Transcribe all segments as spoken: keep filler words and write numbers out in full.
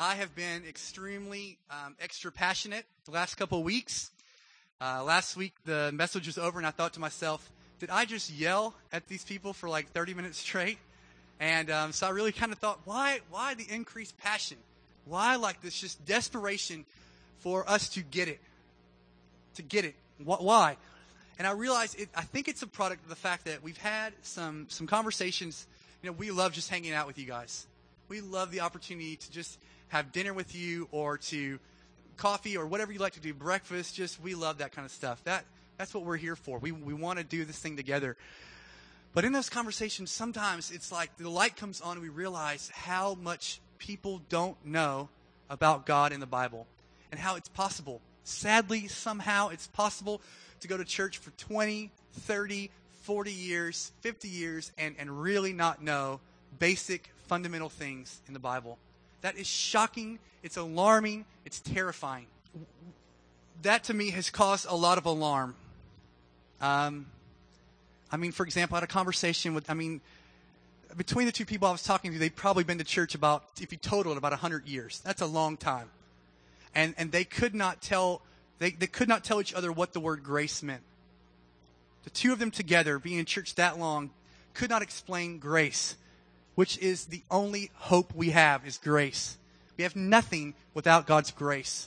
I have been extremely um, extra passionate the last couple of weeks. Uh, last week, the message was over, and I thought to myself, did I just yell at these people for like thirty minutes straight? And um, so I really kind of thought, why why the increased passion? Why like this just desperation for us to get it? To get it. Why? And I realized, it, I think it's a product of the fact that we've had some some conversations. You know, we love just hanging out with you guys. We love the opportunity to just have dinner with you, or to coffee, or whatever you like to do, breakfast. Just, we love that kind of stuff. That That's what we're here for. We we want to do this thing together. But in those conversations, sometimes it's like the light comes on and we realize how much people don't know about God in the Bible, and how it's possible. Sadly, somehow it's possible to go to church for twenty, thirty, forty years, fifty years, and, and really not know basic, fundamental things in the Bible. That is shocking. It's alarming. It's terrifying. That, to me, has caused a lot of alarm. Um, I mean, for example, I had a conversation with, I mean, between the two people I was talking to, they'd probably been to church about, if you totaled, about one hundred years. That's a long time. And and they could not tell, they, they could not tell each other what the word grace meant. The two of them together, being in church that long, could not explain grace, which is the only hope we have, is grace. We have nothing without God's grace.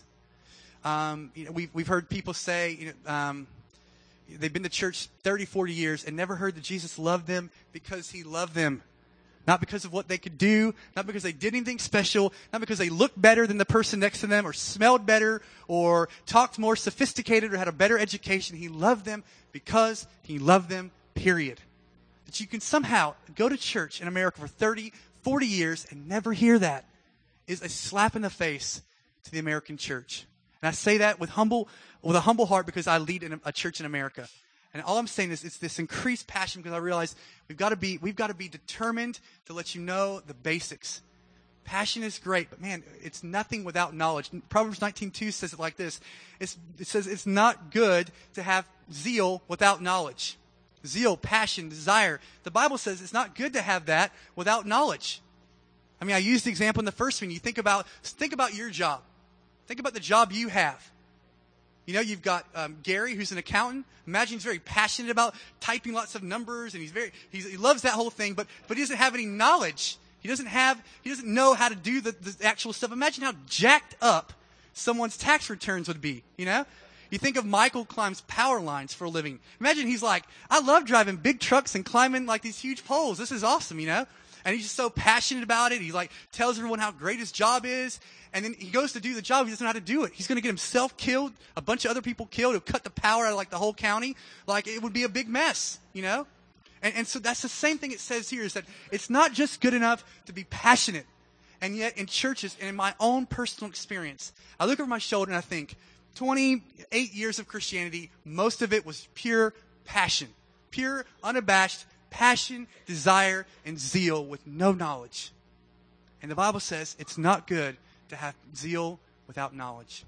Um, you know, we've, we've heard people say, you know, um, they've been to church thirty, forty years and never heard that Jesus loved them because he loved them. Not because of what they could do, not because they did anything special, not because they looked better than the person next to them, or smelled better, or talked more sophisticated, or had a better education. He loved them because he loved them, period. That you can somehow go to church in America for thirty, forty years and never hear that is a slap in the face to the American church. And I say that with humble, with a humble heart, because I lead in a, a church in America. And all I'm saying is it's this increased passion, because I realize we've got to be we've got to be determined to let you know the basics. Passion is great, but man, it's nothing without knowledge. Proverbs nineteen two says it like this. It's, it says it's not good to have zeal without knowledge. Zeal, passion, desire. The Bible says it's not good to have that without knowledge. I mean, I used the example in the first one. You think about think about your job. Think about the job you have. You know, you've got um, Gary, who's an accountant. Imagine he's very passionate about typing lots of numbers, and he's very he's, he loves that whole thing. But but he doesn't have any knowledge. He doesn't have he doesn't know how to do the, the actual stuff. Imagine how jacked up someone's tax returns would be. You know, you think of Michael climbs power lines for a living. Imagine he's like, I love driving big trucks and climbing like these huge poles. This is awesome, you know. And he's just so passionate about it. He like tells everyone how great his job is. And then he goes to do the job. He doesn't know how to do it. He's going to get himself killed, a bunch of other people killed. He'll cut the power out of like the whole county. Like, it would be a big mess, you know? And, and so that's the same thing it says here, is that it's not just good enough to be passionate. And yet in churches, and in my own personal experience, I look over my shoulder and I think, twenty-eight years of Christianity, most of it was pure passion. Pure, unabashed passion, desire, and zeal with no knowledge. And the Bible says it's not good to have zeal without knowledge.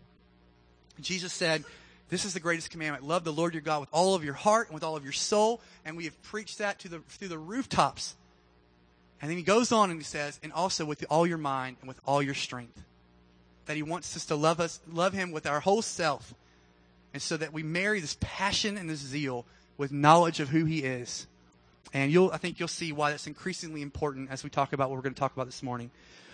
Jesus said, this is the greatest commandment. Love the Lord your God with all of your heart and with all of your soul. And we have preached that to the, through the rooftops. And then he goes on and he says, and also with all your mind and with all your strength. That he wants us to love us, love him with our whole self. And so that we marry this passion and this zeal with knowledge of who he is. And you'll, I think you'll see why that's increasingly important as we talk about what we're going to talk about this morning.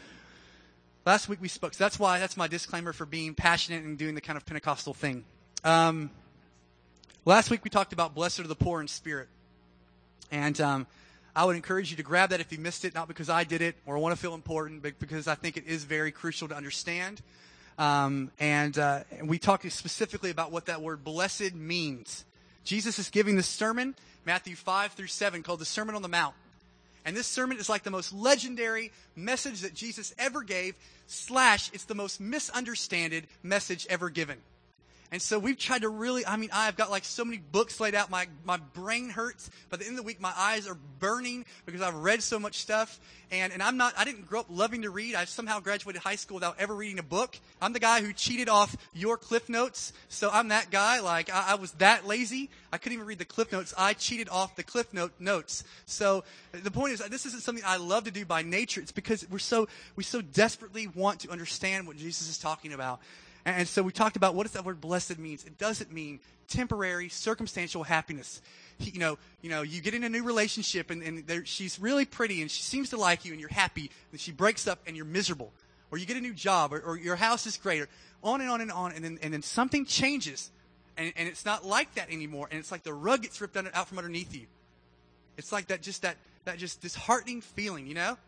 Last week we spoke, so that's why, that's my disclaimer for being passionate and doing the kind of Pentecostal thing. Um, last week we talked about blessed are the poor in spirit. And um, I would encourage you to grab that if you missed it, not because I did it or want to feel important, but because I think it is very crucial to understand. Um, and, uh, and we talked specifically about what that word blessed means. Jesus is giving this sermon, Matthew five through seven, called the Sermon on the Mount. And this sermon is like the most legendary message that Jesus ever gave, slash, it's the most misunderstood message ever given. And so we've tried to really, I mean, I've got like so many books laid out. My, my brain hurts. By the end of the week, my eyes are burning because I've read so much stuff. And, and I'm not, I didn't grow up loving to read. I somehow graduated high school without ever reading a book. I'm the guy who cheated off your Cliff Notes. So I'm that guy. Like, I, I was that lazy. I couldn't even read the Cliff Notes. I cheated off the Cliff Note notes. So the point is, this isn't something I love to do by nature. It's because we're so, we so desperately want to understand what Jesus is talking about. And so we talked about what does that word blessed means. It doesn't mean temporary, circumstantial happiness. He, you know, you know, you get in a new relationship and, and she's really pretty and she seems to like you and you're happy. And she breaks up and you're miserable. Or you get a new job or, or your house is great. Or on and on and on. And then, and then something changes. And, and it's not like that anymore. And it's like the rug gets ripped under, out from underneath you. It's like that, just that, that just disheartening feeling, you know?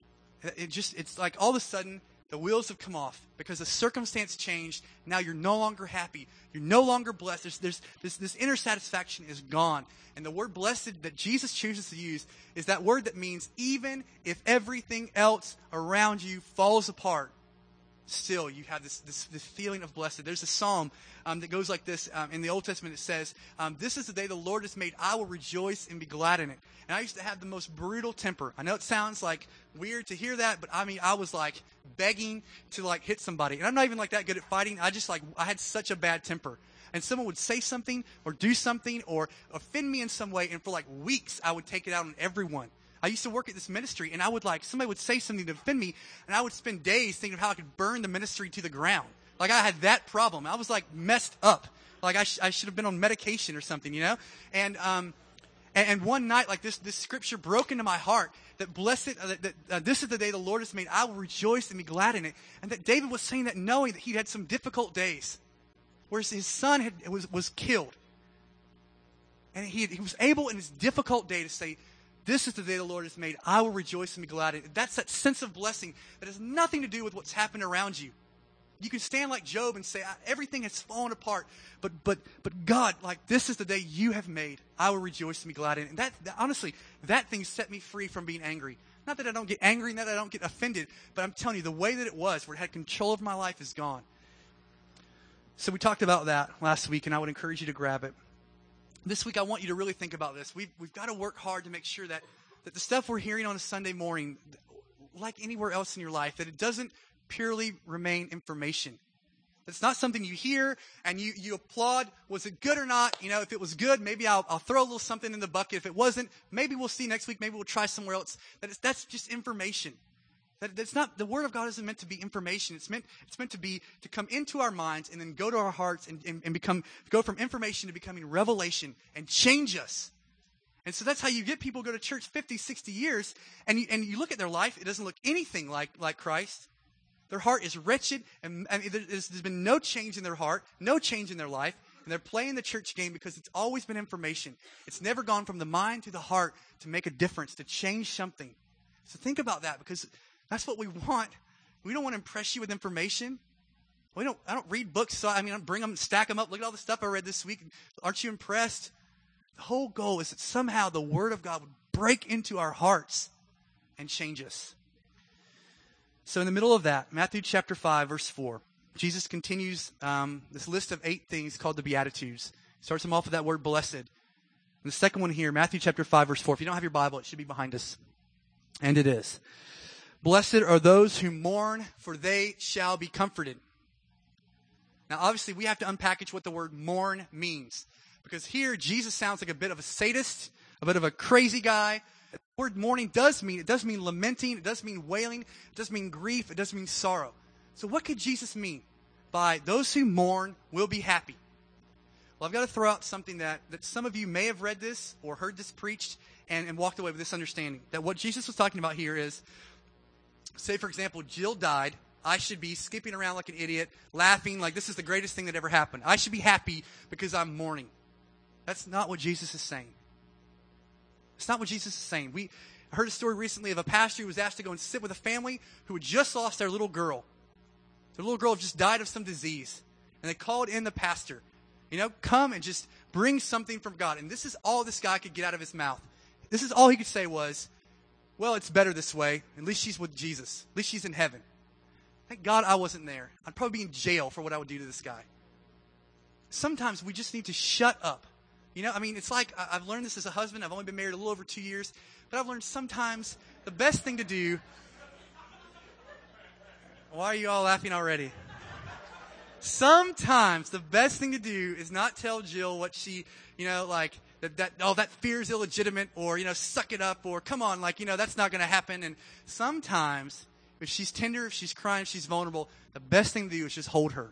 It just, it's like all of a sudden, the wheels have come off because the circumstance changed. Now you're no longer happy. You're no longer blessed. There's, there's, this, this inner satisfaction is gone. And the word blessed that Jesus chooses to use is that word that means even if everything else around you falls apart, still you have this, this, this feeling of blessed. There's a psalm um, that goes like this. Um, in the Old Testament it says, um, this is the day the Lord has made. I will rejoice and be glad in it. And I used to have the most brutal temper. I know it sounds like weird to hear that, but I mean, I was like begging to like hit somebody. And I'm not even like that good at fighting. I just like, I had such a bad temper. And someone would say something or do something or offend me in some way. And for like weeks, I would take it out on everyone. I used to work at this ministry and I would like, somebody would say something to offend me and I would spend days thinking of how I could burn the ministry to the ground. Like I had that problem. I was like messed up. Like I, sh- I should have been on medication or something, you know? And, um, and, and one night like this, this scripture broke into my heart that blessed, uh, that, that uh, this is the day the Lord has made. I will rejoice and be glad in it. And that David was saying that knowing that he'd had some difficult days where his son had, was, was killed. And he, he was able in his difficult day to say, this is the day the Lord has made. I will rejoice and be glad in it. That's that sense of blessing that has nothing to do with what's happened around you. You can stand like Job and say, everything has fallen apart. But but but God, like this is the day you have made. I will rejoice and be glad in it. And that, that honestly, that thing set me free from being angry. Not that I don't get angry, not that I don't get offended, but I'm telling you, the way that it was, where it had control of my life, is gone. So we talked about that last week, and I would encourage you to grab it. This week, I want you to really think about this. We've, we've got to work hard to make sure that, that the stuff we're hearing on a Sunday morning, like anywhere else in your life, that it doesn't purely remain information. It's not something you hear and you, you applaud. Was it good or not? You know, if it was good, maybe I'll, I'll throw a little something in the bucket. If it wasn't, maybe we'll see next week. Maybe we'll try somewhere else. That is, that's just information. That, that's not, the Word of God isn't meant to be information. It's meant, it's meant to be, to come into our minds and then go to our hearts and, and, and become, go from information to becoming revelation and change us. And so that's how you get people to go to church fifty, sixty years and you, and you look at their life, it doesn't look anything like, like Christ. Their heart is wretched and, and there's, there's been no change in their heart, no change in their life. And they're playing the church game because it's always been information. It's never gone from the mind to the heart to make a difference, to change something. So think about that, because that's what we want. We don't want to impress you with information. We don't. I don't read books, so I mean, I bring them, stack them up. Look at all the stuff I read this week. Aren't you impressed? The whole goal is that somehow the Word of God would break into our hearts and change us. So in the middle of that, Matthew chapter five, verse four, Jesus continues um, this list of eight things called the Beatitudes. He starts them off with that word blessed. And the second one here, Matthew chapter five, verse four. If you don't have your Bible, it should be behind us. And it is. Blessed are those who mourn, for they shall be comforted. Now, obviously, we have to unpackage what the word mourn means. Because here, Jesus sounds like a bit of a sadist, a bit of a crazy guy. The word mourning does mean, it does mean lamenting, it does mean wailing, it does mean grief, it does mean sorrow. So what could Jesus mean by those who mourn will be happy? Well, I've got to throw out something that, that some of you may have read this or heard this preached and, and walked away with this understanding. That what Jesus was talking about here is, say, for example, Jill died. I should be skipping around like an idiot, laughing like this is the greatest thing that ever happened. I should be happy because I'm mourning. That's not what Jesus is saying. It's not what Jesus is saying. We I heard a story recently of a pastor who was asked to go and sit with a family who had just lost their little girl. Their little girl just died of some disease. And they called in the pastor. You know, come and just bring something from God. And this is all this guy could get out of his mouth. This is all he could say was, well, it's better this way. At least she's with Jesus. At least she's in heaven. Thank God I wasn't there. I'd probably be in jail for what I would do to this guy. sometimes we just need to shut up. You know, I mean, it's like I- I've learned this as a husband. I've only been married a little over two years. But I've learned sometimes the best thing to do. Why are you all laughing already? Sometimes the best thing to do is not tell Jill what she, you know, like, that, that oh, that fear is illegitimate, or, you know, suck it up, or come on, like, you know, that's not going to happen. And sometimes, if she's tender, if she's crying, if she's vulnerable, the best thing to do is just hold her.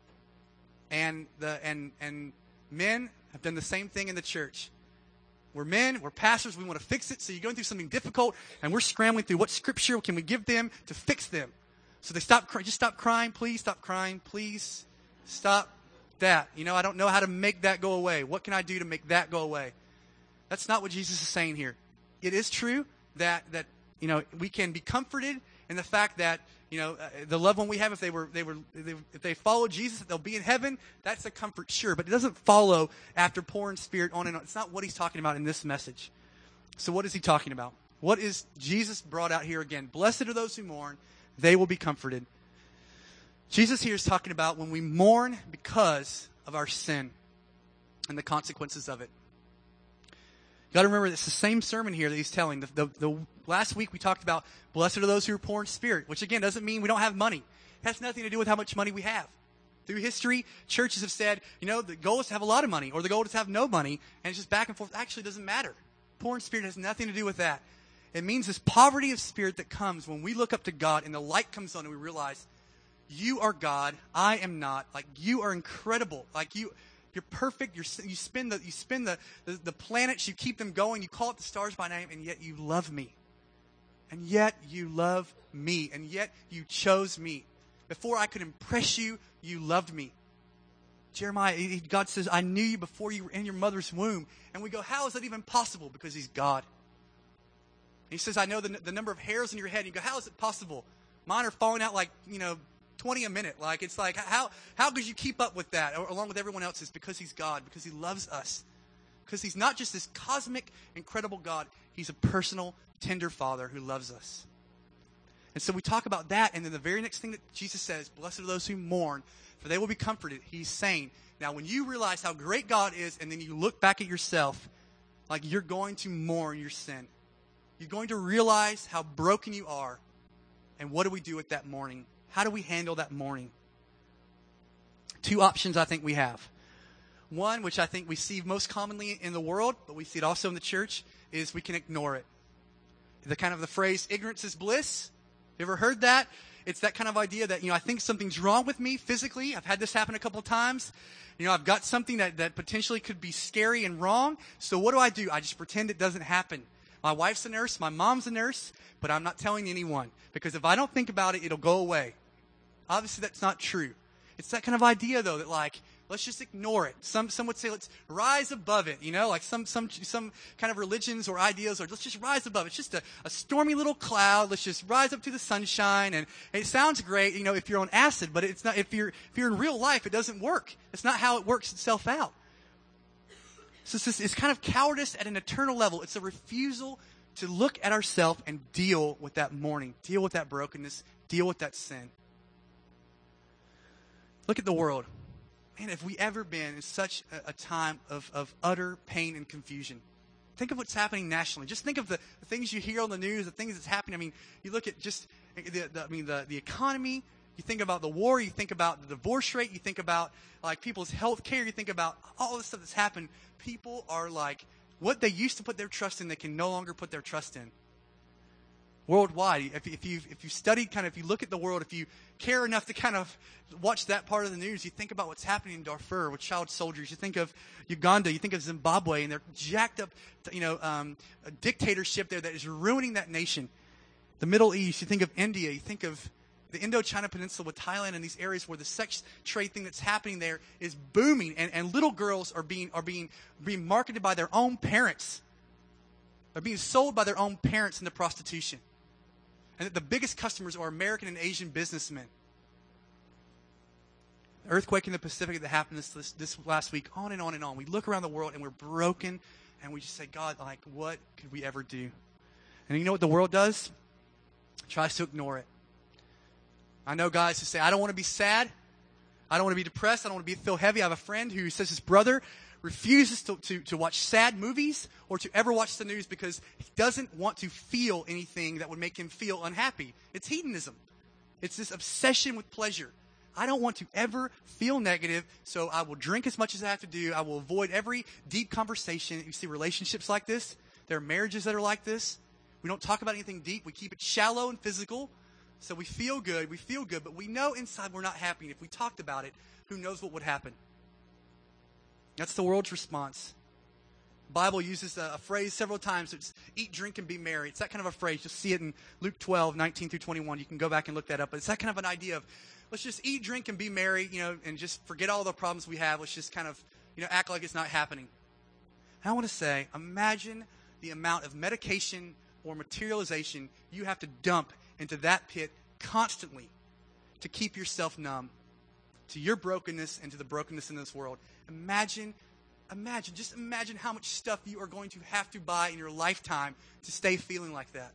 And the and and men have done the same thing in the church. We're men, we're pastors, we want to fix it. So you're going through something difficult, and we're scrambling through what scripture can we give them to fix them. So they stop, just stop crying, please stop crying, please stop that. You know, I don't know how to make that go away. What can I do to make that go away? That's not what Jesus is saying here. It is true that, that you know, we can be comforted in the fact that, you know, uh, the loved one we have, if they were, they were, they, if they follow Jesus, they'll be in heaven. That's a comfort, sure. But it doesn't follow after pouring Spirit on and on. It's not what he's talking about in this message. So what is he talking about? What is Jesus brought out here again? Blessed are those who mourn. They will be comforted. Jesus here is talking about when we mourn because of our sin and the consequences of it. You got to remember, it's the same sermon here that he's telling. The, the, the last week we talked about blessed are those who are poor in spirit, which again doesn't mean we don't have money. It has nothing to do with how much money we have. Through history, churches have said, you know, the goal is to have a lot of money, or the goal is to have no money, and it's just back and forth. Actually, it doesn't matter. Poor in spirit has nothing to do with that. It means this poverty of spirit that comes when we look up to God and the light comes on and we realize, you are God, I am not. Like, you are incredible. Like, you, you're perfect. You're, you spin the, you spin the, the, the planets, you keep them going, you call it the stars by name, and yet you love me. And yet you love me. And yet you chose me. Before I could impress you, you loved me. Jeremiah, God says, I knew you before you were in your mother's womb. And we go, how is that even possible? Because he's God. He says, I know the, the number of hairs in your head. And you go, how is it possible? Mine are falling out like, you know, twenty a minute. Like, it's like, how how could you keep up with that, or, along with everyone else's? Because he's God, because he loves us. Because he's not just this cosmic, incredible God. He's a personal, tender Father who loves us. And so we talk about that, and then the very next thing that Jesus says, blessed are those who mourn, for they will be comforted. He's saying, now when you realize how great God is, and then you look back at yourself, like, you're going to mourn your sin. You're going to realize how broken you are. And what do we do with that mourning? How do we handle that mourning? Two options I think we have. One, which I think we see most commonly in the world, but we see it also in the church, is we can ignore it. The kind of the phrase, ignorance is bliss. You ever heard that? It's that kind of idea that, you know, I think something's wrong with me physically. I've had this happen a couple of times. You know, I've got something that, that potentially could be scary and wrong. So what do I do? I just pretend it doesn't happen. My wife's a nurse, my mom's a nurse, but I'm not telling anyone. Because if I don't think about it, it'll go away. Obviously, that's not true. It's that kind of idea, though, that, like, let's just ignore it. Some some would say, let's rise above it, you know, like some some some kind of religions or ideas, or let's just rise above it. It's just a, a stormy little cloud. Let's just rise up to the sunshine. And it sounds great, you know, if you're on acid, but it's not. If you're if you're in real life, it doesn't work. It's not how it works itself out. So it's, just, it's kind of cowardice at an eternal level. It's a refusal to look at ourselves and deal with that mourning, deal with that brokenness, deal with that sin. Look at the world. Man, have we ever been in such a, a time of, of utter pain and confusion? Think of what's happening nationally. Just think of the, the things you hear on the news, the things that's happening. I mean, you look at just the, the I mean the, the economy. You think about the war. You think about the divorce rate. You think about like people's health care. You think about all the stuff that's happened. People are like, what they used to put their trust in, they can no longer put their trust in. Worldwide, if, if you if you study, kind of, if you look at the world, if you care enough to kind of watch that part of the news, you think about what's happening in Darfur with child soldiers. You think of Uganda. You think of Zimbabwe, and they're jacked up, you know, um, a dictatorship there that is ruining that nation. The Middle East. You think of India. You think of the Indochina Peninsula with Thailand and these areas where the sex trade thing that's happening there is booming, and, and little girls are being are being being marketed by their own parents. They're being sold by their own parents into prostitution. And that the biggest customers are American and Asian businessmen. The earthquake in the Pacific that happened this, this this last week, on and on and on. We look around the world and we're broken, and we just say, God, like, what could we ever do? And you know what the world does? It tries to ignore it. I know guys who say, I don't want to be sad. I don't want to be depressed. I don't want to be feel heavy. I have a friend who says his brother refuses to, to, to watch sad movies or to ever watch the news because he doesn't want to feel anything that would make him feel unhappy. It's hedonism. It's this obsession with pleasure. I don't want to ever feel negative, so I will drink as much as I have to do. I will avoid every deep conversation. You see relationships like this. There are marriages that are like this. We don't talk about anything deep. We keep it shallow and physical. So we feel good. We feel good, but we know inside we're not happy. And if we talked about it, who knows what would happen? That's the world's response. The Bible uses a, a phrase several times. It's eat, drink, and be merry. It's that kind of a phrase. You'll see it in Luke twelve, nineteen through twenty-one. You can go back and look that up. But it's that kind of an idea of let's just eat, drink, and be merry, you know, and just forget all the problems we have. Let's just kind of, you know, act like it's not happening. And I want to say, imagine the amount of medication or materialization you have to dump into that pit constantly to keep yourself numb to your brokenness and to the brokenness in this world. Imagine, imagine, just imagine how much stuff you are going to have to buy in your lifetime to stay feeling like that.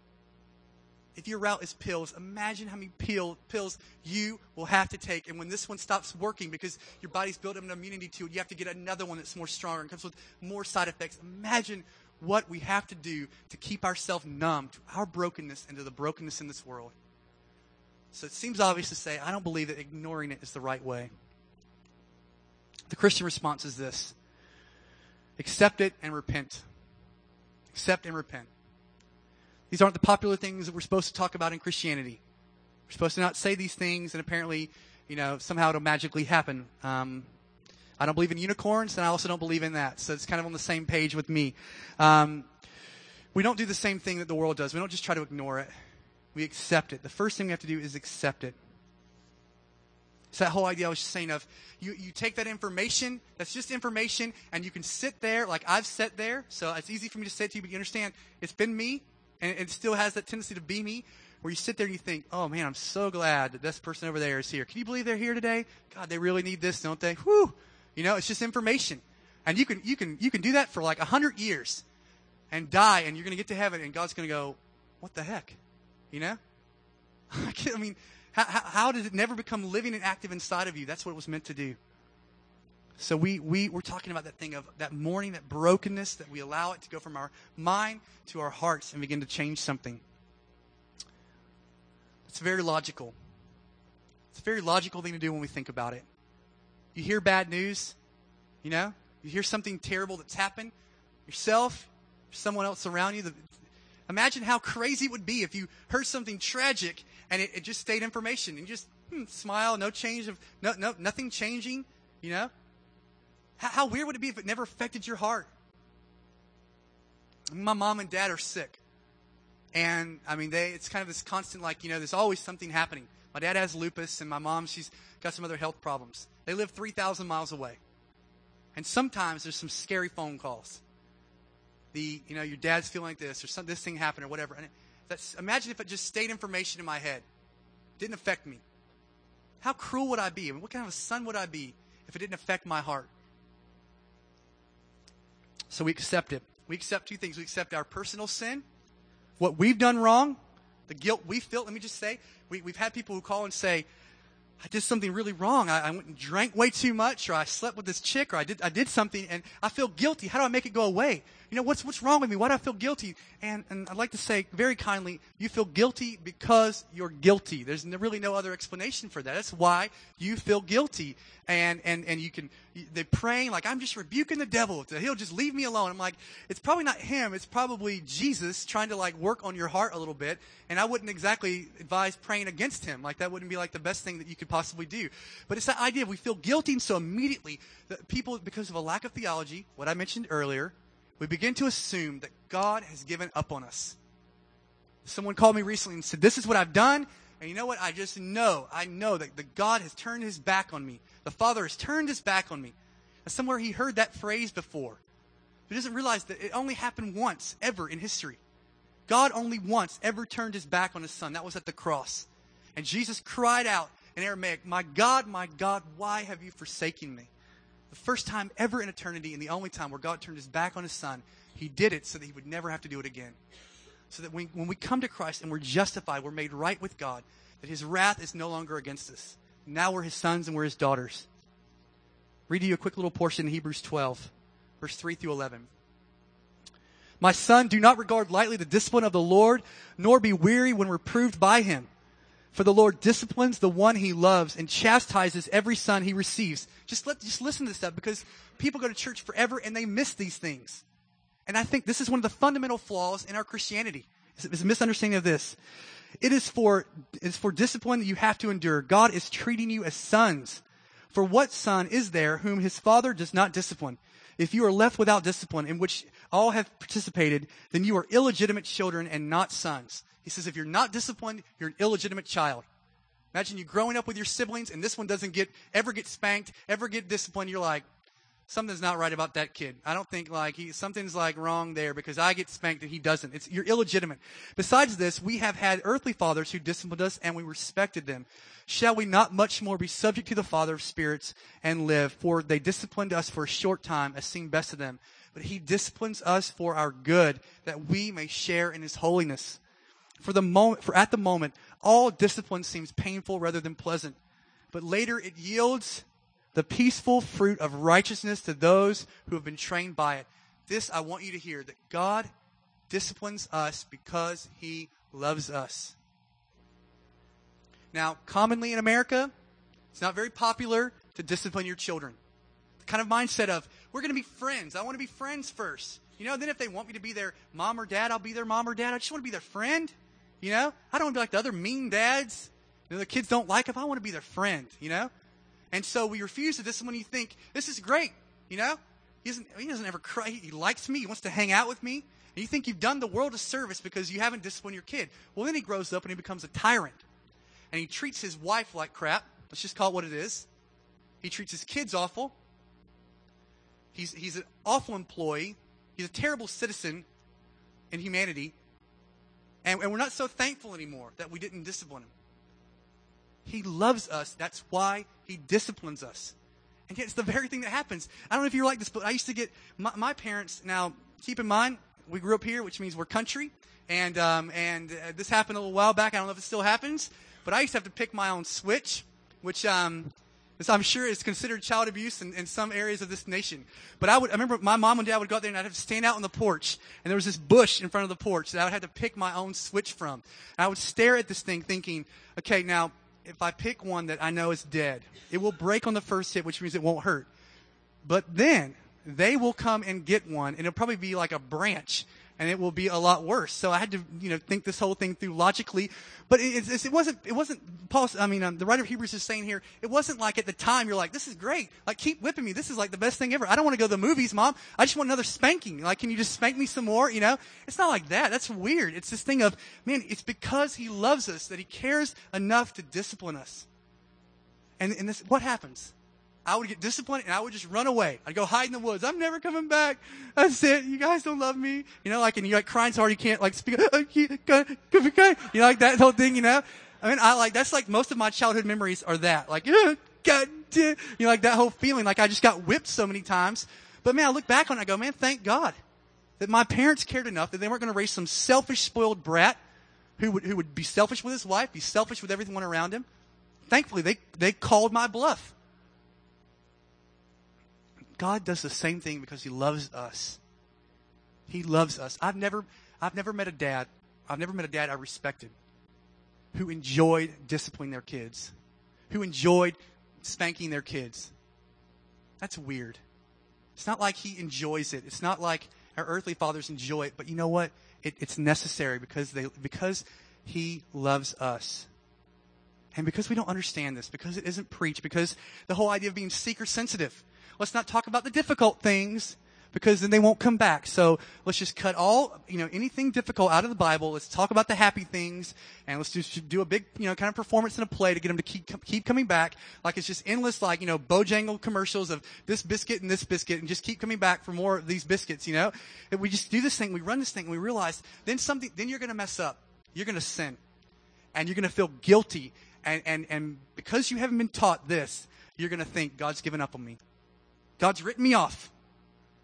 If your route is pills, imagine how many pill, pills you will have to take. And when this one stops working because your body's built up an immunity to it, you have to get another one that's more stronger and comes with more side effects. Imagine what we have to do to keep ourselves numb to our brokenness and to the brokenness in this world. So it seems obvious to say, I don't believe that ignoring it is the right way. The Christian response is this: accept it and repent. Accept and repent. These aren't the popular things that we're supposed to talk about in Christianity. We're supposed to not say these things, and apparently, you know, somehow it'll magically happen. Um, I don't believe in unicorns, and I also don't believe in that. So it's kind of on the same page with me. Um, we don't do the same thing that the world does. We don't just try to ignore it. We accept it. The first thing we have to do is accept it. It's that whole idea I was just saying of, you, you take that information, that's just information, and you can sit there like I've sat there. So it's easy for me to say it to you, but you understand, it's been me, and it still has that tendency to be me, where you sit there and you think, oh man, I'm so glad that this person over there is here. Can you believe they're here today? God, they really need this, don't they? Whew. You know, it's just information. And you can you can you can do that for like a hundred years and die, and you're gonna get to heaven, and God's gonna go, what the heck? You know? I mean, how, how, how did it never become living and active inside of you? That's what it was meant to do. So we, we, we're talking about that thing of that mourning, that brokenness, that we allow it to go from our mind to our hearts and begin to change something. It's very logical. It's a very logical thing to do when we think about it. You hear bad news, you know? You hear something terrible that's happened yourself, someone else around you. The, imagine how crazy it would be if you heard something tragic and it, it just stayed information. And you just hmm, smile, no change of, no, no, nothing changing, you know? How, how weird would it be if it never affected your heart? My mom and dad are sick. And, I mean, they it's kind of this constant, like, you know, there's always something happening. My dad has lupus, and my mom, she's got some other health problems. They live three thousand miles away. And sometimes there's some scary phone calls. The, you know, your dad's feeling like this, or some, this thing happened, or whatever. And it, that's, imagine if it just stayed information in my head. Didn't affect me. How cruel would I be? I mean, what kind of a son would I be if it didn't affect my heart? So we accept it. We accept two things. We accept our personal sin, what we've done wrong, the guilt we feel. Let me just say, we, we've had people who call and say, I did something really wrong. I, I went and drank way too much, or I slept with this chick, or I did I did something, and I feel guilty. How do I make it go away? You know, what's what's wrong with me? Why do I feel guilty? And and I'd like to say very kindly, you feel guilty because you're guilty. There's really no other explanation for that. That's why you feel guilty. And and and you can they're praying like, I'm just rebuking the devil. He'll just leave me alone. I'm like, it's probably not him. It's probably Jesus trying to like work on your heart a little bit. And I wouldn't exactly advise praying against him. Like that wouldn't be like the best thing that you could possibly do. But it's that idea. We feel guilty, and so immediately that people, because of a lack of theology, what I mentioned earlier, we begin to assume that God has given up on us. Someone called me recently and said, this is what I've done. And you know what? I just know, I know that the God has turned his back on me. The Father has turned his back on me. And somewhere he heard that phrase before. But he doesn't realize that it only happened once, ever in history. God only once ever turned his back on his son. That was at the cross. And Jesus cried out in Aramaic, my God, my God, why have you forsaken me? The first time ever in eternity, and the only time where God turned his back on his son, he did it so that he would never have to do it again. So that when, when we come to Christ and we're justified, we're made right with God, that his wrath is no longer against us. Now we're his sons and we're his daughters. Read to you a quick little portion in Hebrews twelve, verse three through eleven. My son, do not regard lightly the discipline of the Lord, nor be weary when reproved by him. For the Lord disciplines the one he loves and chastises every son he receives. Just let, just listen to this stuff, because people go to church forever and they miss these things. And I think this is one of the fundamental flaws in our Christianity. It's a misunderstanding of this. It is for, it is for discipline that you have to endure. God is treating you as sons. For what son is there whom his father does not discipline? If you are left without discipline, in which all have participated, then you are illegitimate children and not sons. He says if you're not disciplined, you're an illegitimate child. Imagine you growing up with your siblings and this one doesn't get ever get spanked, ever get disciplined. You're like, something's not right about that kid. I don't think like he something's like wrong there because I get spanked and he doesn't. It's you're illegitimate. Besides this, we have had earthly fathers who disciplined us and we respected them. Shall we not much more be subject to the Father of spirits and live? For they disciplined us for a short time, as seemed best to them. But he disciplines us for our good, that we may share in his holiness. For the moment, for at the moment, all discipline seems painful rather than pleasant. But later it yields the peaceful fruit of righteousness to those who have been trained by it. This I want you to hear, that God disciplines us because he loves us. Now, commonly in America, it's not very popular to discipline your children. The kind of mindset of, we're going to be friends. I want to be friends first. You know, then if they want me to be their mom or dad, I'll be their mom or dad. I just want to be their friend. You know, I don't want to be like the other mean dads. You know, the kids don't like if I want to be their friend, you know. And so we refuse to discipline. You think, this is great, you know. He doesn't, he doesn't ever cry. He likes me. He wants to hang out with me. And you think you've done the world a service because you haven't disciplined your kid. Well, then he grows up and he becomes a tyrant. And he treats his wife like crap. Let's just call it what it is. He treats his kids awful. He's, he's an awful employee. He's a terrible citizen in humanity. And, and we're not so thankful anymore that we didn't discipline him. He loves us. That's why he disciplines us. And yet it's the very thing that happens. I don't know if you're like this, but I used to get my, my parents. Now, keep in mind, we grew up here, which means we're country. And, um, and uh, this happened a little while back. I don't know if it still happens. But I used to have to pick my own switch, which um, is, I'm sure is considered child abuse in, in some areas of this nation. But I would, I remember my mom and dad would go out there and I'd have to stand out on the porch. And there was this bush in front of the porch that I would have to pick my own switch from. And I would stare at this thing thinking, okay, now, if I pick one that I know is dead, it will break on the first hit, which means it won't hurt. But then they will come and get one, and it'll probably be like a branch. And it will be a lot worse. So I had to, you know, think this whole thing through logically. But it, it, it wasn't, it wasn't, Paul, I mean, um, the writer of Hebrews is saying here, it wasn't like at the time you're like, this is great. Like, keep whipping me. This is like the best thing ever. I don't want to go to the movies, Mom. I just want another spanking. Like, can you just spank me some more? You know, it's not like that. That's weird. It's this thing of, man, it's because he loves us that he cares enough to discipline us. And, and this, what happens? I would get disciplined and I would just run away. I'd go hide in the woods. I'm never coming back. That's it. You guys don't love me. You know, like, and you're like crying so hard you can't like speak. You know, like that whole thing, you know? I mean, I like, that's like most of my childhood memories are that. Like, God damn. You know, like that whole feeling like I just got whipped so many times. But man, I look back on it and I go, man, thank God that my parents cared enough that they weren't going to raise some selfish, spoiled brat who would, who would be selfish with his wife, be selfish with everyone around him. Thankfully, they, they called my bluff. God does the same thing because he loves us. He loves us. I've never, I've never met a dad, I've never met a dad I respected who enjoyed disciplining their kids, who enjoyed spanking their kids. That's weird. It's not like he enjoys it. It's not like our earthly fathers enjoy it. But you know what? It, it's necessary because they, because he loves us. And because we don't understand this, because it isn't preached, because the whole idea of being seeker sensitive. Let's not talk about the difficult things because then they won't come back. So let's just cut all, you know, anything difficult out of the Bible. Let's talk about the happy things and let's just do a big, you know, kind of performance in a play to get them to keep, keep coming back. Like it's just endless, like, you know, Bojangle commercials of this biscuit and this biscuit and just keep coming back for more of these biscuits, you know. And we just do this thing, we run this thing and we realize then something, then you're going to mess up. You're going to sin and you're going to feel guilty. And, and, and because you haven't been taught this, you're going to think God's given up on me. God's written me off.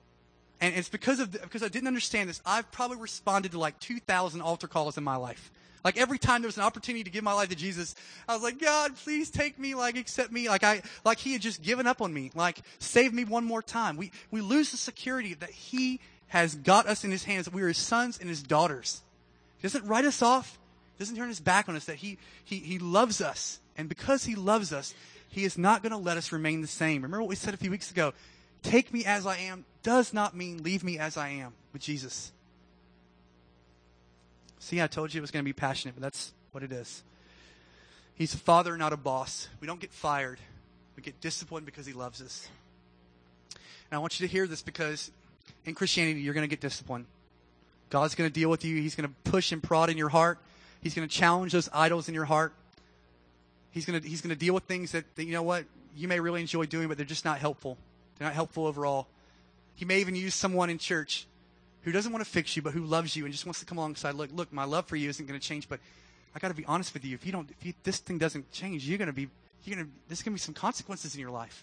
And it's because of the, because I didn't understand this. I've probably responded to like two thousand altar calls in my life. Like every time there was an opportunity to give my life to Jesus, I was like, God, please take me, like accept me. Like I, like he had just given up on me. Like save me one more time. We, we lose the security that he has got us in his hands, that we are his sons and his daughters. He doesn't write us off. He doesn't turn his back on us, that he, he, he loves us. And because he loves us, he is not going to let us remain the same. Remember what we said a few weeks ago? Take me as I am does not mean leave me as I am with Jesus. See, I told you it was going to be passionate, but that's what it is. He's a father, not a boss. We don't get fired. We get disciplined because he loves us. And I want you to hear this, because in Christianity, you're going to get disciplined. God's going to deal with you. He's going to push and prod in your heart. He's going to challenge those idols in your heart. He's going to, he's going to deal with things that, that, you know what, you may really enjoy doing, but they're just not helpful. They're not helpful overall. He may even use someone in church who doesn't want to fix you, but who loves you and just wants to come alongside. Look, look, my love for you isn't going to change, but I got to be honest with you. If you don't, if you, this thing doesn't change, you're going to be, you're going to, there's going to be some consequences in your life.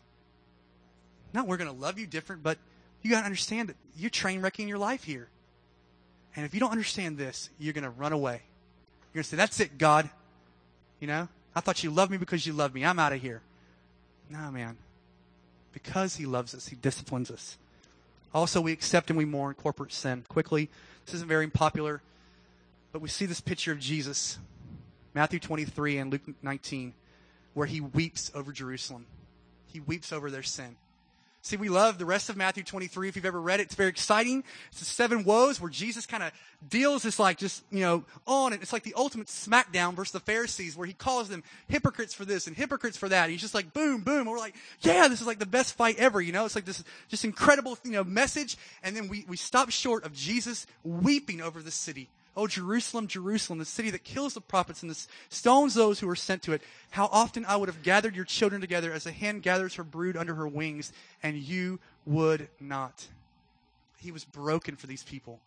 Not we're going to love you different, but you got to understand that you're train wrecking your life here. And if you don't understand this, you're going to run away. You're going to say, that's it, God. You know, I thought you loved me because you loved me. I'm out of here. No, man. Because he loves us, he disciplines us. Also, we accept and we mourn corporate sin. Quickly, this isn't very popular, but we see this picture of Jesus, Matthew twenty-three and Luke nineteen, where he weeps over Jerusalem. He weeps over their sin. See, we love the rest of Matthew twenty-three. If you've ever read it, it's very exciting. It's the seven woes where Jesus kind of deals this like just, you know, on it. It's like the ultimate smackdown versus the Pharisees, where he calls them hypocrites for this and hypocrites for that. And he's just like, boom, boom. And we're like, yeah, this is like the best fight ever. You know, it's like this just incredible, you know, message. And then we, we stop short of Jesus weeping over the city. Oh, Jerusalem, Jerusalem, the city that kills the prophets and stones those who are sent to it. How often I would have gathered your children together as a hen gathers her brood under her wings, and you would not. He was broken for these people.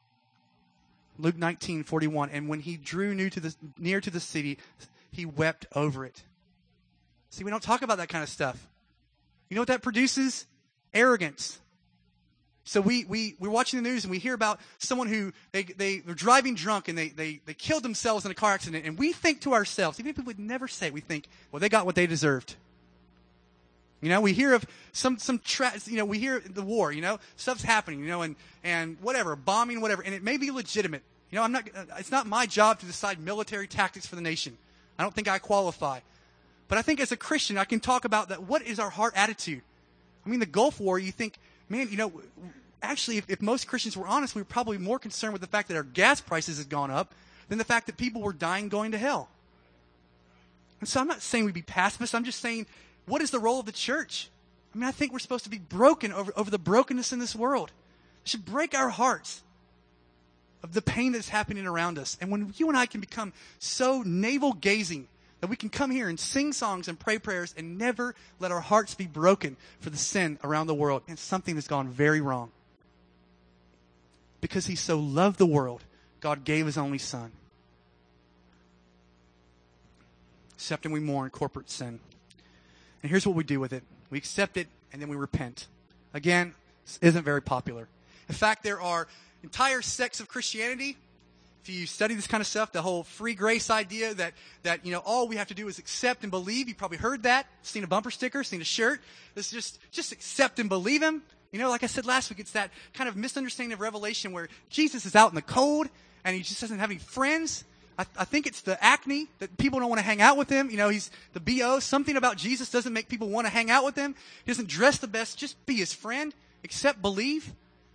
Luke nineteen forty-one, and when he drew near to the, near to the city, he wept over it. See, we don't talk about that kind of stuff. You know what that produces? Arrogance. So we, we, we're watching the news and we hear about someone who, they, they, they're driving drunk and they, they, they killed themselves in a car accident. And we think to ourselves, even if we would never say it, we think, well, they got what they deserved. You know, we hear of some, some, tra- you know, we hear the war, you know, stuff's happening, you know, and, and whatever, bombing, whatever. And it may be legitimate. You know, I'm not, it's not my job to decide military tactics for the nation. I don't think I qualify. But I think as a Christian, I can talk about that. What is our heart attitude? I mean, the Gulf War, you think, man, you know, actually, if, if most Christians were honest, we were probably more concerned with the fact that our gas prices had gone up than the fact that people were dying going to hell. And so I'm not saying we be pacifists. I'm just saying, what is the role of the church? I mean, I think we're supposed to be broken over, over the brokenness in this world. It should break our hearts of the pain that's happening around us. And when you and I can become so navel-gazing that we can come here and sing songs and pray prayers and never let our hearts be broken for the sin around the world, and something has gone very wrong. Because he so loved the world, God gave his only son. Accept and we mourn corporate sin. And here's what we do with it. We accept it and then we repent. Again, this isn't very popular. In fact, there are entire sects of Christianity. If you study this kind of stuff, the whole free grace idea that, that, you know, all we have to do is accept and believe. You probably heard that, seen a bumper sticker, seen a shirt. It's just, just accept and believe him. You know, like I said last week, it's that kind of misunderstanding of Revelation where Jesus is out in the cold and he just doesn't have any friends. I, I think it's the acne that people don't want to hang out with him. You know, he's the B O. Something about Jesus doesn't make people want to hang out with him. He doesn't dress the best. Just be his friend. Accept, believe.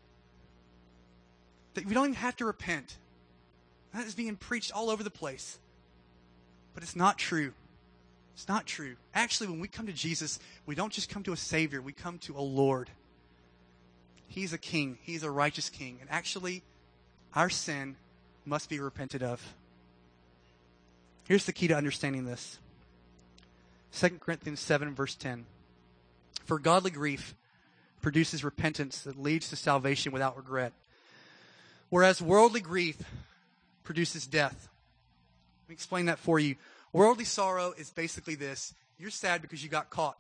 That we don't even have to repent. That is being preached all over the place. But it's not true. It's not true. Actually, when we come to Jesus, we don't just come to a Savior. We come to a Lord. He's a king. He's a righteous king. And actually, our sin must be repented of. Here's the key to understanding this. Second Corinthians seven, verse ten. For godly grief produces repentance that leads to salvation without regret. Whereas worldly grief produces death. Let me explain that for you. Worldly sorrow is basically this. You're sad because you got caught.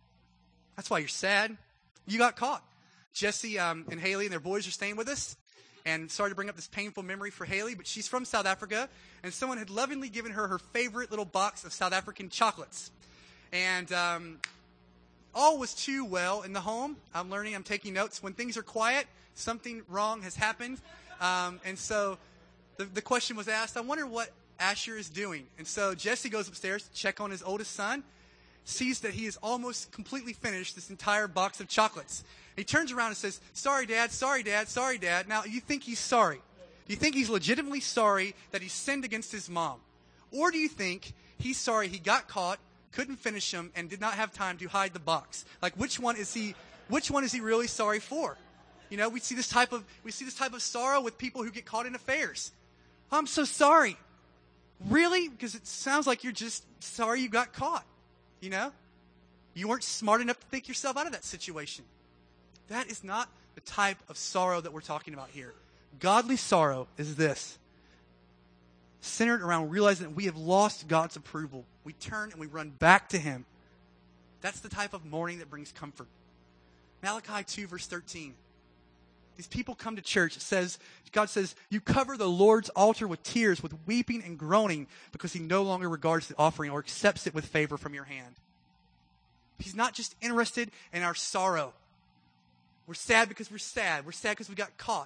That's why you're sad. You got caught. Jesse um, and Haley and their boys are staying with us. And sorry to bring up this painful memory for Haley, but she's from South Africa, and someone had lovingly given her her favorite little box of South African chocolates. And um, all was too well in the home. I'm learning, I'm taking notes. When things are quiet, something wrong has happened. Um, and so the, the question was asked, I wonder what Asher is doing. And so Jesse goes upstairs to check on his oldest son, sees that he is almost completely finished this entire box of chocolates. He turns around and says, sorry, Dad, sorry, Dad, sorry, Dad. Now, you think he's sorry? Do you think he's legitimately sorry that he sinned against his mom? Or do you think he's sorry he got caught, couldn't finish them, and did not have time to hide the box? Like, which one is he, which one is he really sorry for? You know, we see this type of, we see this type of sorrow with people who get caught in affairs. I'm so sorry. Really? Because it sounds like you're just sorry you got caught. You know? You weren't smart enough to think yourself out of that situation. That is not the type of sorrow that we're talking about here. Godly sorrow is this. Centered around realizing that we have lost God's approval. We turn and we run back to Him. That's the type of mourning that brings comfort. Malachi two, verse thirteen. These people come to church. It says, God says, you cover the Lord's altar with tears, with weeping and groaning, because He no longer regards the offering or accepts it with favor from your hand. He's not just interested in our sorrow. We're sad because we're sad. We're sad because we got caught.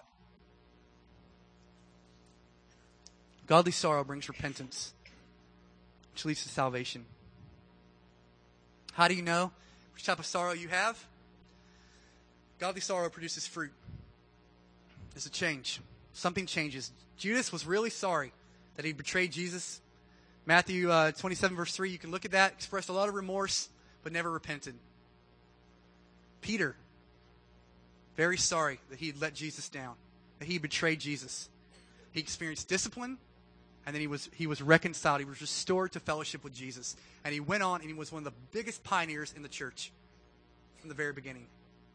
Godly sorrow brings repentance, which leads to salvation. How do you know which type of sorrow you have? Godly sorrow produces fruit. There's a change. Something changes. Judas was really sorry that he betrayed Jesus. Matthew uh, twenty-seven, verse three, you can look at that. Expressed a lot of remorse, but never repented. Peter, very sorry that he had let Jesus down, that he betrayed Jesus. He experienced discipline, and then he was he was reconciled. He was restored to fellowship with Jesus. And he went on, and he was one of the biggest pioneers in the church from the very beginning.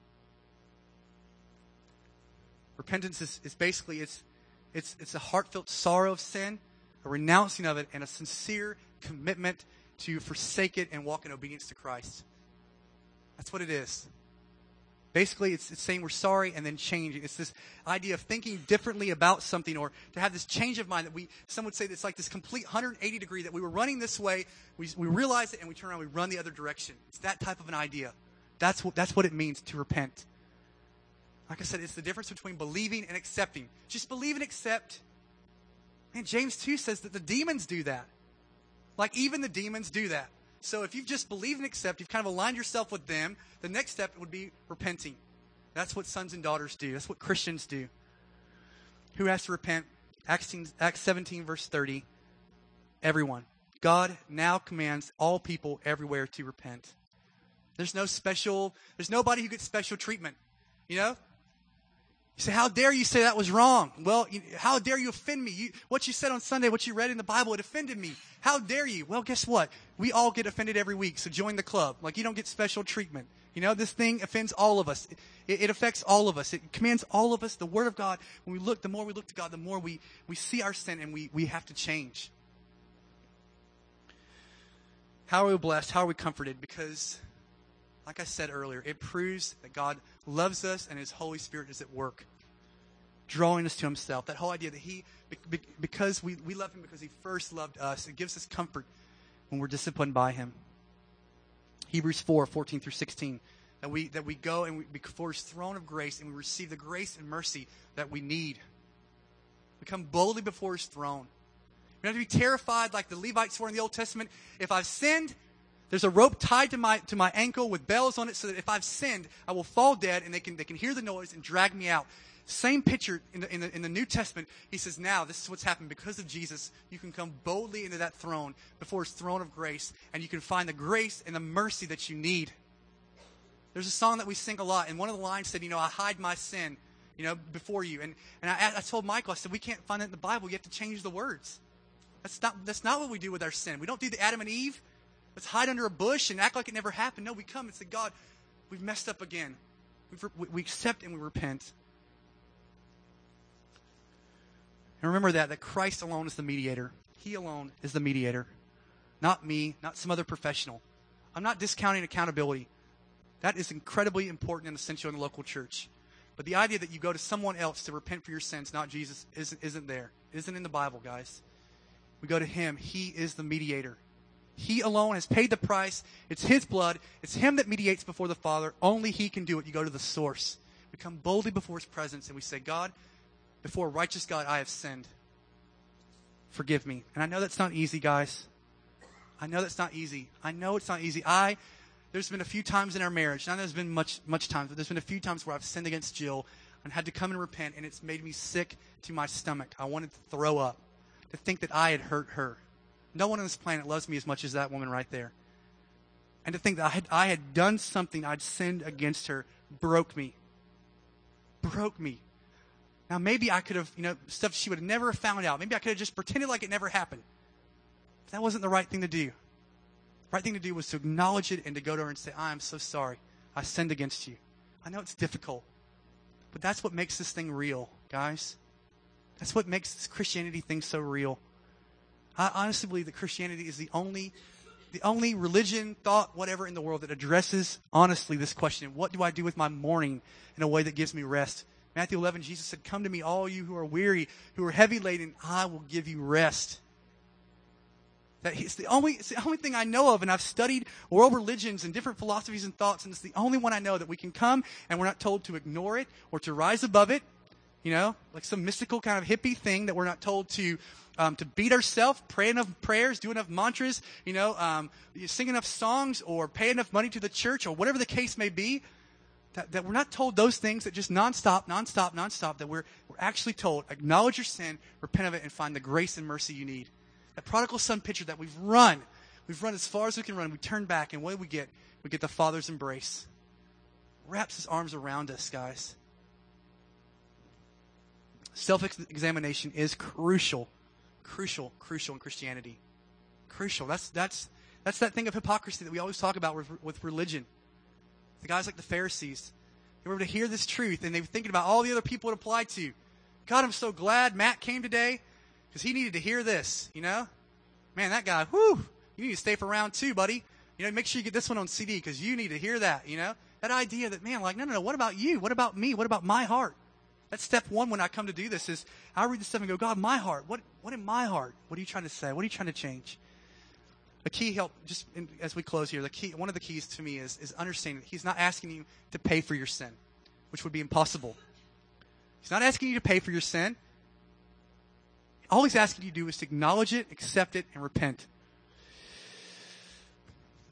Repentance is, is basically, it's, it's, it's a heartfelt sorrow of sin, a renouncing of it, and a sincere commitment to forsake it and walk in obedience to Christ. That's what it is. Basically, it's, it's saying we're sorry and then changing. It's this idea of thinking differently about something, or to have this change of mind that we, some would say it's like this complete one hundred eighty degree, that we were running this way, we, we realize it, and we turn around, we run the other direction. It's that type of an idea. That's what, that's what it means to repent. Like I said, it's the difference between believing and accepting. Just believe and accept. And James two says that the demons do that. Like even the demons do that. So if you've just believed and accepted, you've kind of aligned yourself with them, the next step would be repenting. That's what sons and daughters do. That's what Christians do. Who has to repent? Acts seventeen, verse thirty. Everyone. God now commands all people everywhere to repent. There's no special, there's nobody who gets special treatment. You know? You say, how dare you say that was wrong? Well, you, how dare you offend me? You, what you said on Sunday, what you read in the Bible, it offended me. How dare you? Well, guess what? We all get offended every week, so join the club. Like, you don't get special treatment. You know, this thing offends all of us. It, it affects all of us. It commands all of us. The Word of God, when we look, the more we look to God, the more we, we see our sin, and we, we have to change. How are we blessed? How are we comforted? Because, like I said earlier, it proves that God loves us and His Holy Spirit is at work, drawing us to Himself. That whole idea that He, because we, we love Him because He first loved us, it gives us comfort when we're disciplined by Him. Hebrews four, fourteen through sixteen, that we, that we go and we, before His throne of grace and we receive the grace and mercy that we need. We come boldly before His throne. We don't have to be terrified like the Levites were in the Old Testament. If I've sinned, there's a rope tied to my to my ankle with bells on it, so that if I've sinned, I will fall dead, and they can they can hear the noise and drag me out. Same picture in the, in the in the New Testament. He says, now this is what's happened because of Jesus. You can come boldly into that throne, before His throne of grace, and you can find the grace and the mercy that you need. There's a song that we sing a lot, and one of the lines said, you know, I hide my sin, you know, before you. And and I, I told Michael, I said, we can't find that in the Bible. You have to change the words. That's not that's not what we do with our sin. We don't do the Adam and Eve. Let's hide under a bush and act like it never happened. No, we come and say, God, we've messed up again. We've, we accept and we repent. And remember that, that Christ alone is the mediator. He alone is the mediator. Not me, not some other professional. I'm not discounting accountability. That is incredibly important and essential in the local church. But the idea that you go to someone else to repent for your sins, not Jesus, isn't, isn't there. Isn't in the Bible, guys. We go to him. He is the mediator. He alone has paid the price. It's his blood. It's him that mediates before the Father. Only he can do it. You go to the source. We come boldly before his presence and we say, God, before righteous God, I have sinned. Forgive me. And I know that's not easy, guys. I know that's not easy. I know it's not easy. I, there's been a few times in our marriage, not there's been much, much times, but there's been a few times where I've sinned against Jill and had to come and repent, and it's made me sick to my stomach. I wanted to throw up, to think that I had hurt her. No one on this planet loves me as much as that woman right there. And to think that I had, I had done something, I'd sinned against her, broke me. Broke me. Now, maybe I could have, you know, stuff she would have never found out. Maybe I could have just pretended like it never happened. But that wasn't the right thing to do. The right thing to do was to acknowledge it and to go to her and say, I am so sorry. I sinned against you. I know it's difficult. But that's what makes this thing real, guys. That's what makes this Christianity thing so real. I honestly believe that Christianity is the only, the only religion, thought, whatever in the world that addresses honestly this question: what do I do with my morning in a way that gives me rest? Matthew eleven, Jesus said, "Come to me, all you who are weary, who are heavy laden, I will give you rest." That it's the only, it's the only thing I know of, and I've studied world religions and different philosophies and thoughts, and it's the only one I know that we can come and we're not told to ignore it or to rise above it. You know, like some mystical kind of hippie thing that we're not told to um, to beat ourselves, pray enough prayers, do enough mantras, you know, um, sing enough songs, or pay enough money to the church, or whatever the case may be. That, that we're not told those things, that just nonstop, nonstop, nonstop, that we're, we're actually told, acknowledge your sin, repent of it, and find the grace and mercy you need. That prodigal son picture that we've run. We've run as far as we can run. We turn back, and what do we get? We get the Father's embrace. Wraps his arms around us, guys. Self-examination is crucial. Crucial, crucial in Christianity. Crucial. That's, that's, that's that thing of hypocrisy that we always talk about with, with religion. The guys like the Pharisees, they were able to hear this truth, and they were thinking about all the other people it applied to. God, I'm so glad Matt came today, because he needed to hear this, you know? Man, that guy, whew, you need to stay for round two, buddy. You know, make sure you get this one on C D, because you need to hear that, you know? That idea that, man, like, no, no, no, what about you? What about me? What about my heart? That's step one when I come to do this is I read this stuff and go, God, my heart, what, what in my heart? What are you trying to say? What are you trying to change? A key help, just in, as we close here, the key, one of the keys to me is, is understanding that he's not asking you to pay for your sin, which would be impossible. He's not asking you to pay for your sin. All he's asking you to do is to acknowledge it, accept it, and repent.